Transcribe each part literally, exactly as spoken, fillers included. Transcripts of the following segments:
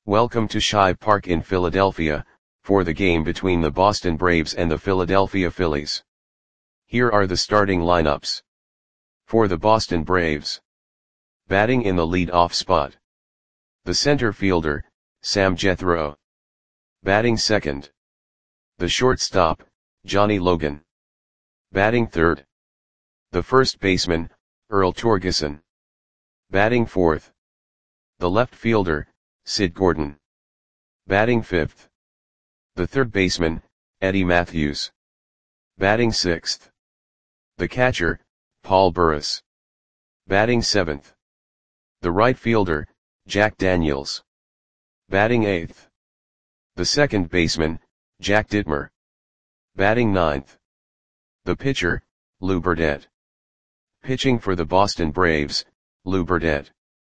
Welcome to Shibe Park in Philadelphia, for the game between the Boston Braves and the Philadelphia Phillies. Here are the starting lineups. For the Boston Braves. Batting in the lead-off spot. The center fielder, Sam Jethro. Batting second. The shortstop, Johnny Logan. Batting third. The first baseman, Earl Torgeson. Batting fourth. The left fielder, Sid Gordon. Batting fifth. The third baseman, Eddie Mathews. Batting sixth. The catcher, Paul Burress. Batting seventh. The right fielder, Jack Daniels. Batting eighth. The second baseman, Jack Dittmer. Batting ninth. The pitcher, Lou Burdette. Pitching for the Boston Braves, Lou Burdette.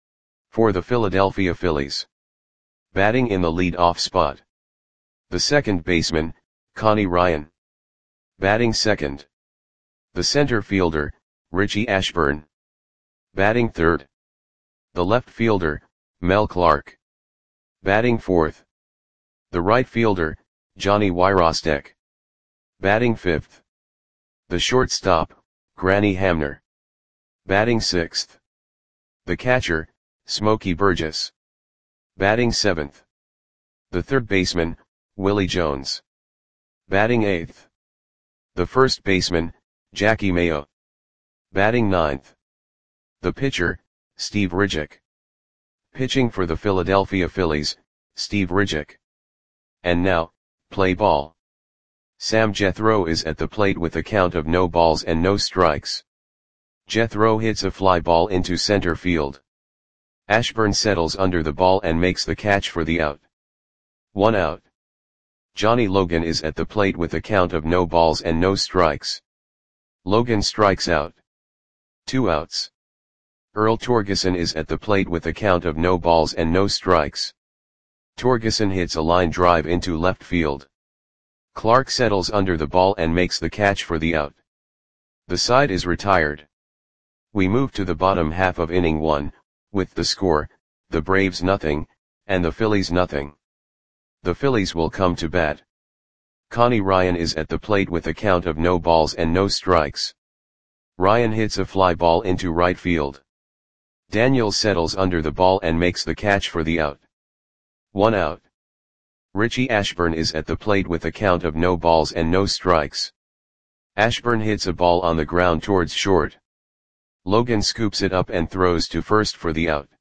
For the Philadelphia Phillies. Batting in the lead-off spot. The second baseman, Connie Ryan. Batting second. The center fielder, Richie Ashburn. Batting third. The left fielder, Mel Clark. Batting fourth. The right fielder, Johnny Wyrostek. Batting fifth. The shortstop, Granny Hamner. Batting sixth. The catcher, Smokey Burgess. Batting seventh. The third baseman, Willie Jones. Batting eighth. The first baseman, Jackie Mayo. Batting ninth. The pitcher, Steve Ridgick. Pitching for the Philadelphia Phillies, Steve Ridgick. And now, play ball. Sam Jethro is at the plate with a count of no balls and no strikes. Jethro hits a fly ball into center field. Ashburn settles under the ball and makes the catch for the out. One out. Johnny Logan is at the plate with a count of no balls and no strikes. Logan strikes out. Two outs. Earl Torgeson is at the plate with a count of no balls and no strikes. Torgeson hits a line drive into left field. Clark settles under the ball and makes the catch for the out. The side is retired. We move to the bottom half of inning one, with the score, the Braves nothing, and the Phillies nothing. The Phillies will come to bat. Connie Ryan is at the plate with a count of no balls and no strikes. Ryan hits a fly ball into right field. Daniels settles under the ball and makes the catch for the out. One out. Richie Ashburn is at the plate with a count of no balls and no strikes. Ashburn hits a ball on the ground towards short. Logan scoops it up and throws to first for the out.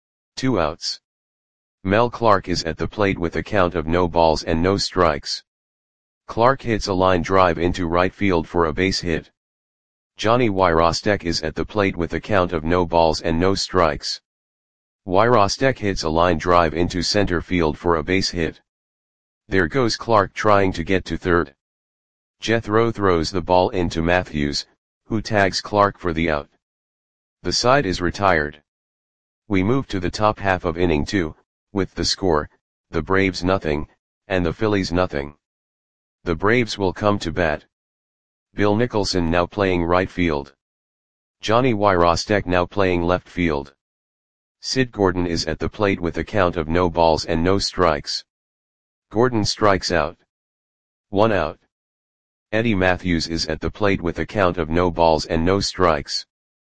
Two outs. Mel Clark is at the plate with a count of no balls and no strikes. Clark hits a line drive into right field for a base hit. Johnny Wyrostek is at the plate with a count of no balls and no strikes. Wyrostek hits a line drive into center field for a base hit. There goes Clark trying to get to third. Jethro throws the ball into Mathews, who tags Clark for the out. The side is retired. We move to the top half of inning two, with the score, the Braves nothing, and the Phillies nothing. The Braves will come to bat. Bill Nicholson now playing right field. Johnny Wyrostek now playing left field. Sid Gordon is at the plate with a count of no balls and no strikes. Gordon strikes out. One out. Eddie Mathews is at the plate with a count of no balls and no strikes.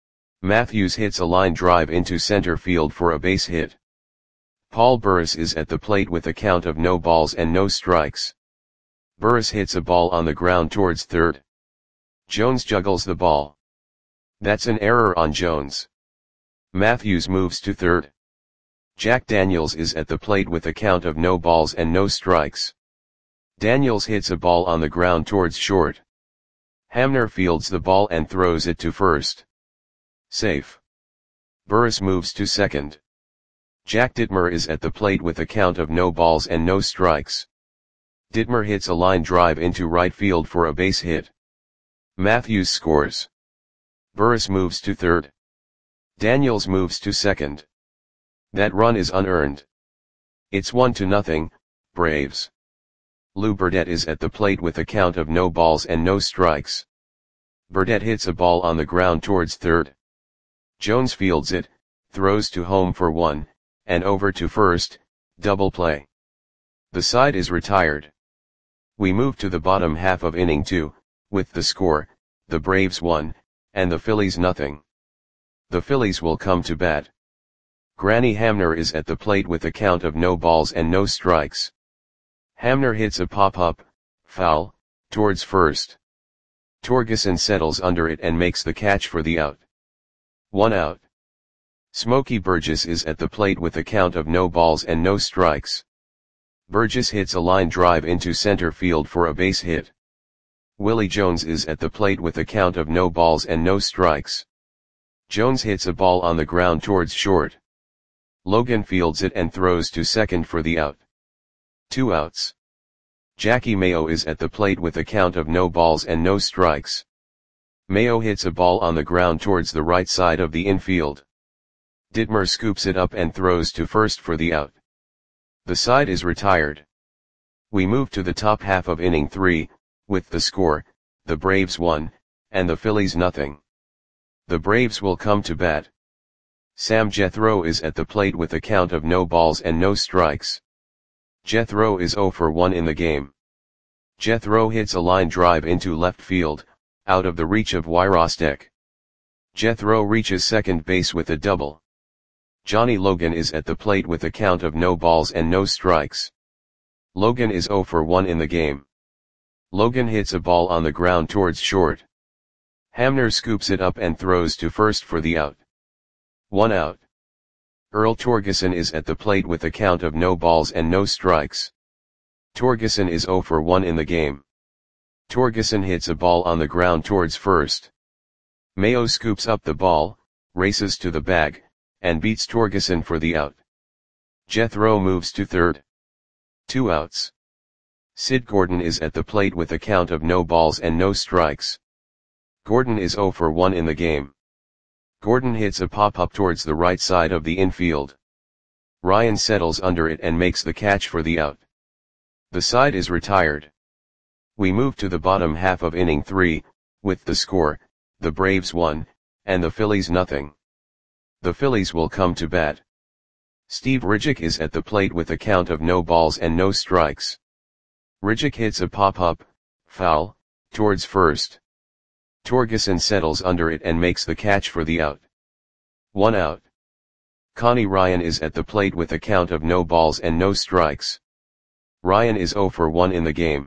Mathews hits a line drive into center field for a base hit. Paul Burress is at the plate with a count of no balls and no strikes. Burress hits a ball on the ground towards third. Jones juggles the ball. That's an error on Jones. Mathews moves to third. Jack Daniels is at the plate with a count of no balls and no strikes. Daniels hits a ball on the ground towards short. Hamner fields the ball and throws it to first. Safe. Burress moves to second. Jack Dittmer is at the plate with a count of no balls and no strikes. Dittmer hits a line drive into right field for a base hit. Mathews scores. Burress moves to third. Daniels moves to second. That run is unearned. It's one to nothing, Braves. Lou Burdette is at the plate with a count of no balls and no strikes. Burdette hits a ball on the ground towards third. Jones fields it, throws to home for one, and over to first, Double play. The side is retired. We move to the bottom half of inning two, with the score, the Braves one, and the Phillies nothing. The Phillies will come to bat. Granny Hamner is at the plate with a count of no balls and no strikes. Hamner hits a pop-up, foul, towards first. Torgeson settles under it and makes the catch for the out. One out. Smokey Burgess is at the plate with a count of no balls and no strikes. Burgess hits a line drive into center field for a base hit. Willie Jones is at the plate with a count of no balls and no strikes. Jones hits a ball on the ground towards short. Logan fields it and throws to second for the out. Two outs. Jackie Mayo is at the plate with a count of no balls and no strikes. Mayo hits a ball on the ground towards the right side of the infield. Ditmer scoops it up and throws to first for the out. The side is retired. We move to the top half of inning three, with the score, the Braves one, and the Phillies nothing. The Braves will come to bat. Sam Jethro is at the plate with a count of no balls and no strikes. Jethro is oh for one in the game. Jethro hits a line drive into left field, out of the reach of Wyrostek. Jethro reaches second base with a double. Johnny Logan is at the plate with a count of no balls and no strikes. Logan is oh for one in the game. Logan hits a ball on the ground towards short. Hamner scoops it up and throws to first for the out. One out. Earl Torgeson is at the plate with a count of no balls and no strikes. Torgeson is oh for one in the game. Torgeson hits a ball on the ground towards first. Mayo scoops up the ball, races to the bag, and beats Torgeson for the out. Jethro moves to third. Two outs. Sid Gordon is at the plate with a count of no balls and no strikes. Gordon is oh for one in the game. Gordon hits a pop-up towards the right side of the infield. Ryan settles under it and makes the catch for the out. The side is retired. We move to the bottom half of inning three, with the score, the Braves one, and the Phillies nothing. The Phillies will come to bat. Steve Ridgick is at the plate with a count of no balls and no strikes. Ridgick hits a pop-up, foul, towards first. Torgeson settles under it and makes the catch for the out. One out. Connie Ryan is at the plate with a count of no balls and no strikes. Ryan is oh for one in the game.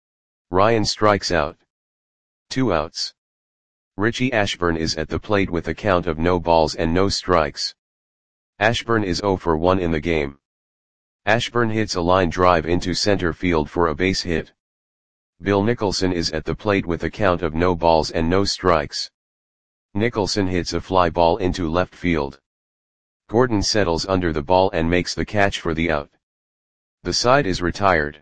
Ryan strikes out. Two outs. Richie Ashburn is at the plate with a count of no balls and no strikes. Ashburn is oh for one in the game. Ashburn hits a line drive into center field for a base hit. Bill Nicholson is at the plate with a count of no balls and no strikes. Nicholson hits a fly ball into left field. Gordon settles under the ball and makes the catch for the out. The side is retired.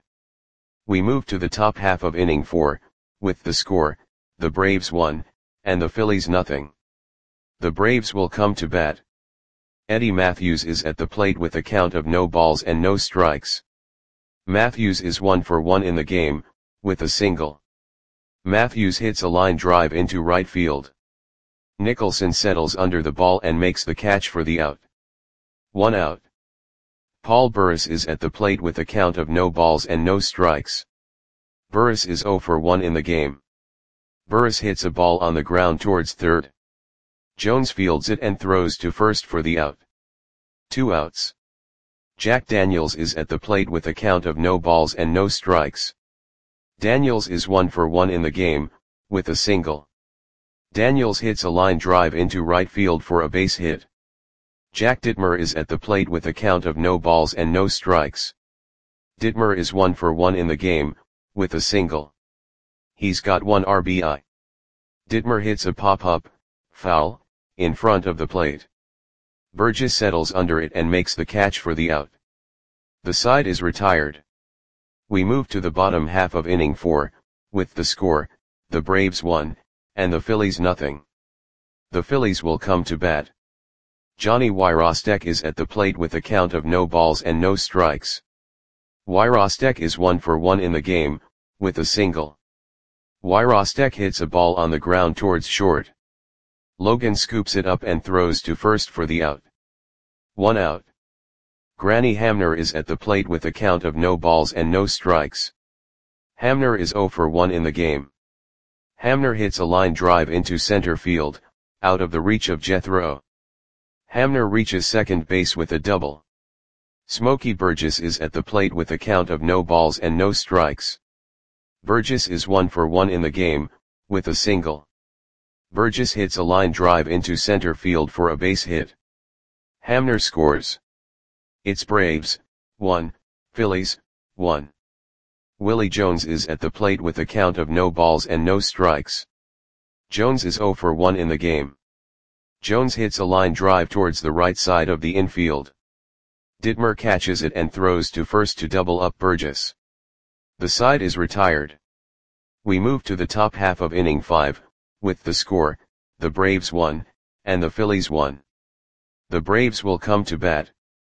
We move to the top half of inning four, with the score, the Braves one, and the Phillies nothing. The Braves will come to bat. Eddie Matthews is at the plate with a count of no balls and no strikes. Matthews is one for one in the game, with a single. Matthews hits a line drive into right field. Nicholson settles under the ball and makes the catch for the out. One out. Paul Burris is at the plate with a count of no balls and no strikes. Burris is oh for one in the game. Burris hits a ball on the ground towards third. Jones fields it and throws to first for the out. Two outs. Jack Daniels is at the plate with a count of no balls and no strikes. Daniels is one for one in the game, with a single. Daniels hits a line drive into right field for a base hit. Jack Ditmer is at the plate with a count of no balls and no strikes. Ditmer is one for one in the game, with a single. He's got one R B I. Ditmer hits a pop-up, foul, in front of the plate. Burgess settles under it and makes the catch for the out. The side is retired. We move to the bottom half of inning four, with the score, the Braves one, and the Phillies nothing. The Phillies will come to bat. Johnny Wyrostek is at the plate with a count of no balls and no strikes. Wyrostek is one for one in the game, with a single. Wyrostek hits a ball on the ground towards short. Logan scoops it up and throws to first for the out. One out. Granny Hamner is at the plate with a count of no balls and no strikes. Hamner is zero for one in the game. Hamner hits a line drive into center field, out of the reach of Jethro. Hamner reaches second base with a double. Smokey Burgess is at the plate with a count of no balls and no strikes. Burgess is one for one in the game, with a single. Burgess hits a line drive into center field for a base hit. Hamner scores. It's Braves, one, Phillies, one. Willie Jones is at the plate with a count of no balls and no strikes. Jones is zero for one in the game. Jones hits a line drive towards the right side of the infield. Ditmer catches it and throws to first to double up Burgess. The side is retired. We move to the top half of inning five, with the score, the Braves won, and the Phillies won. The Braves will come to bat.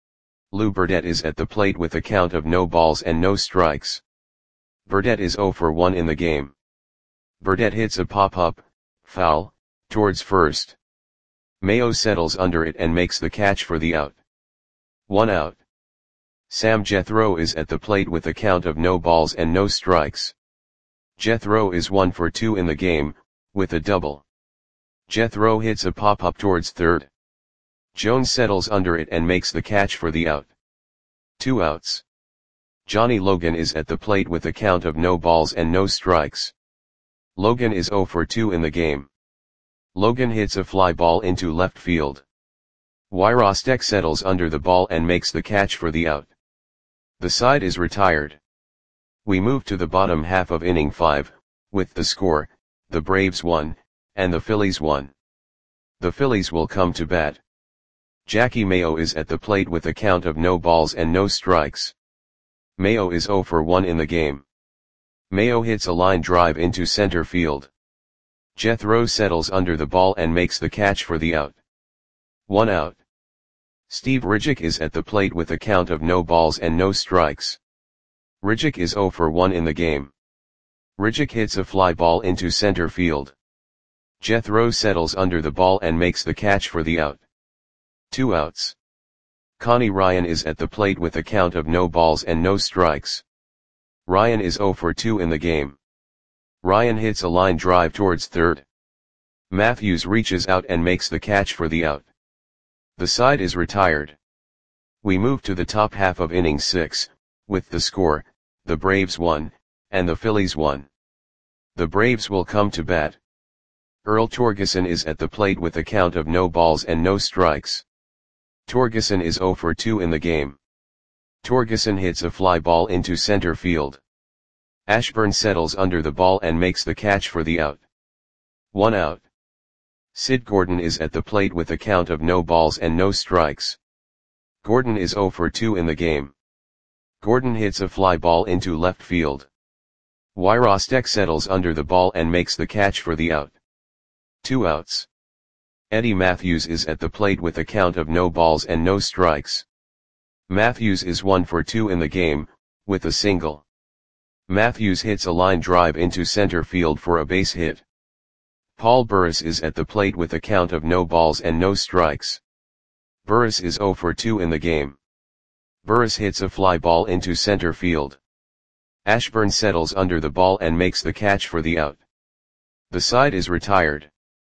Lou Burdett is at the plate with a count of no balls and no strikes. Burdett is zero for one in the game. Burdett hits a pop-up, foul, towards first. Mayo settles under it and makes the catch for the out. One out. Sam Jethro is at the plate with a count of no balls and no strikes. Jethro is one for two in the game, with a double. Jethro hits a pop-up towards third. Jones settles under it and makes the catch for the out. Two outs. Johnny Logan is at the plate with a count of no balls and no strikes. Logan is zero for two in the game. Logan hits a fly ball into left field. Wyrostek settles under the ball and makes the catch for the out. The side is retired. We move to the bottom half of inning five, with the score, the Braves won, and the Phillies won. The Phillies will come to bat. Jackie Mayo is at the plate with a count of no balls and no strikes. Mayo is zero for one in the game. Mayo hits a line drive into center field. Jethro settles under the ball and makes the catch for the out. One out. Steve Ridgick is at the plate with a count of no balls and no strikes. Ridgick is zero for one in the game. Ridgick hits a fly ball into center field. Jethro settles under the ball and makes the catch for the out. Two outs. Connie Ryan is at the plate with a count of no balls and no strikes. Ryan is zero for two in the game. Ryan hits a line drive towards third. Matthews reaches out and makes the catch for the out. The side is retired. We move to the top half of inning six, with the score, the Braves won, and the Phillies won. The Braves will come to bat. Earl Torgeson is at the plate with a count of no balls and no strikes. Torgeson is zero for two in the game. Torgeson hits a fly ball into center field. Ashburn settles under the ball and makes the catch for the out. One out. Sid Gordon is at the plate with a count of no balls and no strikes. Gordon is zero for two in the game. Gordon hits a fly ball into left field. Wyrostek settles under the ball and makes the catch for the out. Two outs. Eddie Matthews is at the plate with a count of no balls and no strikes. Matthews is one for two in the game, with a single. Matthews hits a line drive into center field for a base hit. Paul Burris is at the plate with a count of no balls and no strikes. Burris is zero for two in the game. Burris hits a fly ball into center field. Ashburn settles under the ball and makes the catch for the out. The side is retired.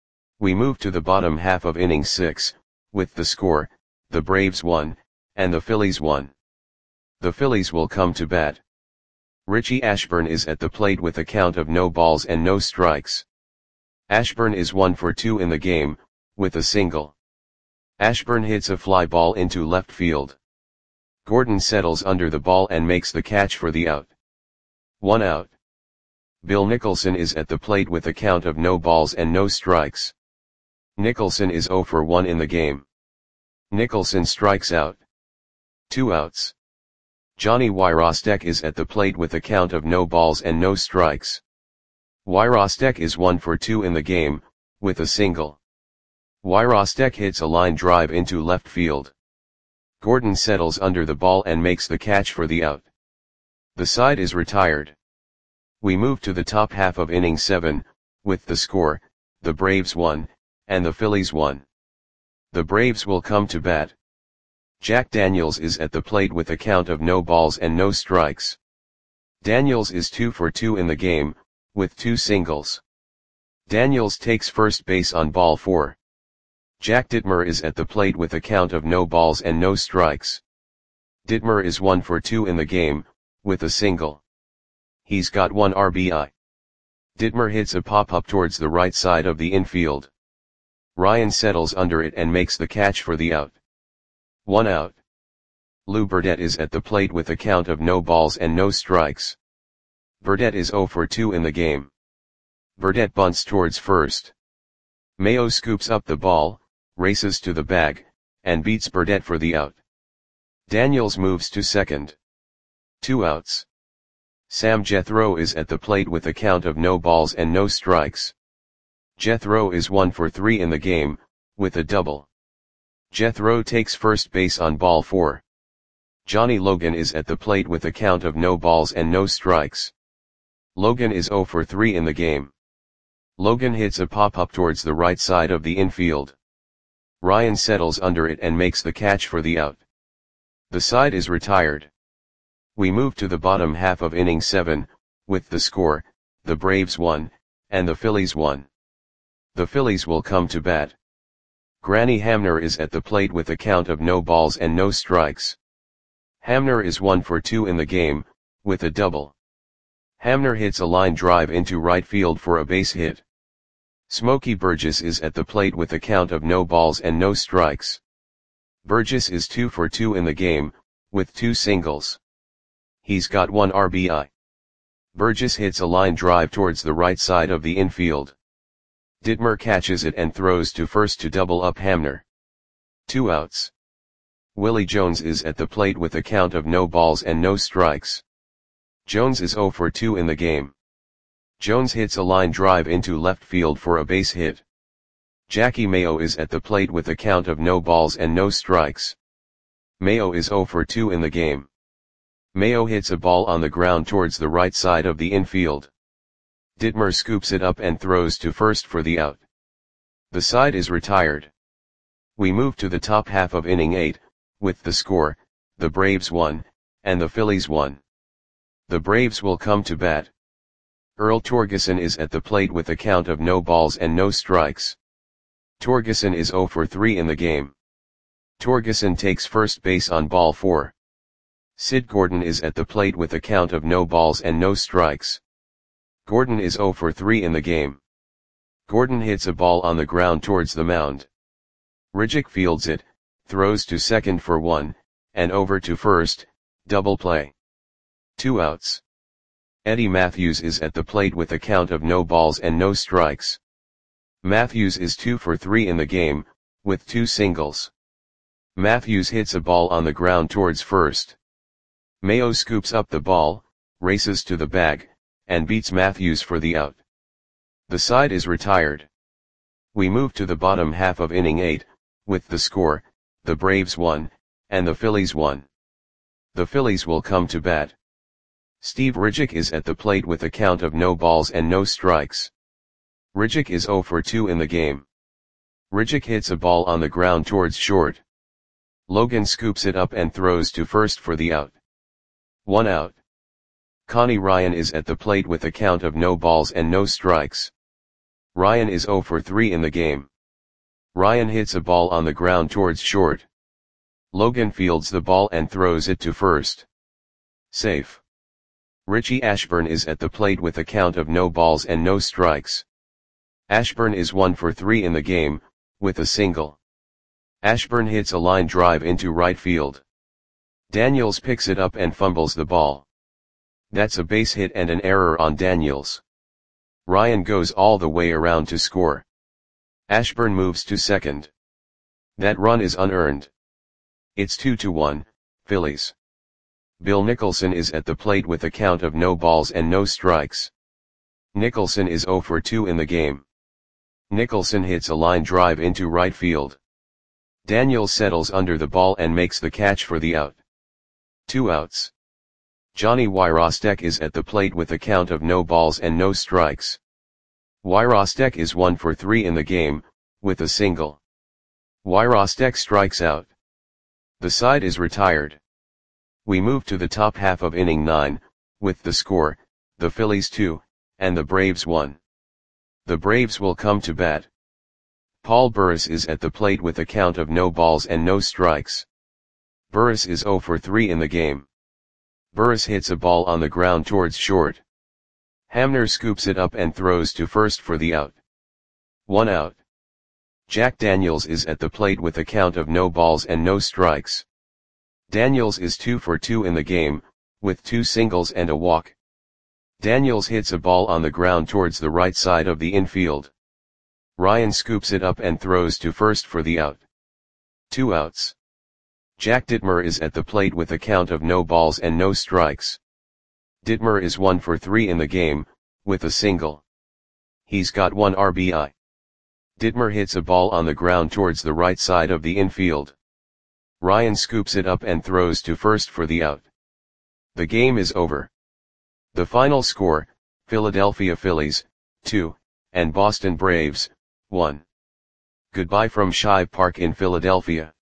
We move to the bottom half of inning six, with the score, the Braves won, and the Phillies won. The Phillies will come to bat. Richie Ashburn is at the plate with a count of no balls and no strikes. Ashburn is one for two in the game, with a single. Ashburn hits a fly ball into left field. Gordon settles under the ball and makes the catch for the out. One out. Bill Nicholson is at the plate with a count of no balls and no strikes. Nicholson is zero for one in the game. Nicholson strikes out. Two outs. Johnny Wyrostek is at the plate with a count of no balls and no strikes. Wyrostek is one for two in the game, with a single. Wyrostek hits a line drive into left field. Gordon settles under the ball and makes the catch for the out. The side is retired. We move to the top half of inning seven, with the score, the Braves won, and the Phillies won. The Braves will come to bat. Jack Daniels is at the plate with a count of no balls and no strikes. Daniels is two for two in the game, with two singles. Daniels takes first base on ball four. Jack Dittmer is at the plate with a count of no balls and no strikes. Dittmer is one for two in the game, with a single. He's got one R B I. Dittmer hits a pop-up towards the right side of the infield. Ryan settles under it and makes the catch for the out. One out. Lou Burdette is at the plate with a count of no balls and no strikes. Burdette is zero for two in the game. Burdette bunts towards first. Mayo scoops up the ball, races to the bag, and beats Burdette for the out. Daniels moves to second. Two outs. Sam Jethro is at the plate with a count of no balls and no strikes. Jethro is one for three in the game, with a double. Jethro takes first base on ball four. Johnny Logan is at the plate with a count of no balls and no strikes. Logan is zero for three in the game. Logan hits a pop-up towards the right side of the infield. Ryan settles under it and makes the catch for the out. The side is retired. We move to the bottom half of inning seven, with the score, the Braves won, and the Phillies won. The Phillies will come to bat. Granny Hamner is at the plate with a count of no balls and no strikes. Hamner is one for two in the game, with a double. Hamner hits a line drive into right field for a base hit. Smokey Burgess is at the plate with a count of no balls and no strikes. Burgess is two for two in the game, with two singles. He's got one R B I. Burgess hits a line drive towards the right side of the infield. Dittmer catches it and throws to first to double up Hamner. Two outs. Willie Jones is at the plate with a count of no balls and no strikes. Jones is zero for two in the game. Jones hits a line drive into left field for a base hit. Jackie Mayo is at the plate with a count of no balls and no strikes. Mayo is zero for two in the game. Mayo hits a ball on the ground towards the right side of the infield. Dittmer scoops it up and throws to first for the out. The side is retired. We move to the top half of inning eight, with the score, the Braves won, and the Phillies won. The Braves will come to bat. Earl Torgeson is at the plate with a count of no balls and no strikes. Torgeson is zero for three in the game. Torgeson takes first base on ball four. Sid Gordon is at the plate with a count of no balls and no strikes. Gordon is zero for three in the game. Gordon hits a ball on the ground towards the mound. Ridgick fields it, throws to second for one, and over to first, double play. Two outs. Eddie Matthews is at the plate with a count of no balls and no strikes. Matthews is two for three in the game, with two singles. Matthews hits a ball on the ground towards first. Mayo scoops up the ball, races to the bag, and beats Matthews for the out. The side is retired. We move to the bottom half of inning eight, with the score, the Braves won, and the Phillies won. The Phillies will come to bat. Steve Ridgick is at the plate with a count of no balls and no strikes. Ridgick is zero for two in the game. Ridgick hits a ball on the ground towards short. Logan scoops it up and throws to first for the out. One out. Connie Ryan is at the plate with a count of no balls and no strikes. Ryan is zero for three in the game. Ryan hits a ball on the ground towards short. Logan fields the ball and throws it to first. Safe. Richie Ashburn is at the plate with a count of no balls and no strikes. Ashburn is one for three in the game, with a single. Ashburn hits a line drive into right field. Daniels picks it up and fumbles the ball. That's a base hit and an error on Daniels. Ryan goes all the way around to score. Ashburn moves to second. That run is unearned. It's two to one, Phillies. Bill Nicholson is at the plate with a count of no balls and no strikes. Nicholson is zero for two in the game. Nicholson hits a line drive into right field. Daniels settles under the ball and makes the catch for the out. Two outs. Johnny Wyrostek is at the plate with a count of no balls and no strikes. Wyrostek is one for three in the game, with a single. Wyrostek strikes out. The side is retired. We move to the top half of inning nine, with the score, the Phillies two, and the Braves one. The Braves will come to bat. Paul Burris is at the plate with a count of no balls and no strikes. Burris is zero for three in the game. Burris hits a ball on the ground towards short. Hamner scoops it up and throws to first for the out. One out. Jack Daniels is at the plate with a count of no balls and no strikes. Daniels is two for two in the game, with two singles and a walk. Daniels hits a ball on the ground towards the right side of the infield. Ryan scoops it up and throws to first for the out. Two outs. Jack Dittmer is at the plate with a count of no balls and no strikes. Dittmer is one for three in the game, with a single. He's got one R B I. Dittmer hits a ball on the ground towards the right side of the infield. Ryan scoops it up and throws to first for the out. The game is over. The final score, Philadelphia Phillies, two, and Boston Braves, one. Goodbye from Shibe Park in Philadelphia.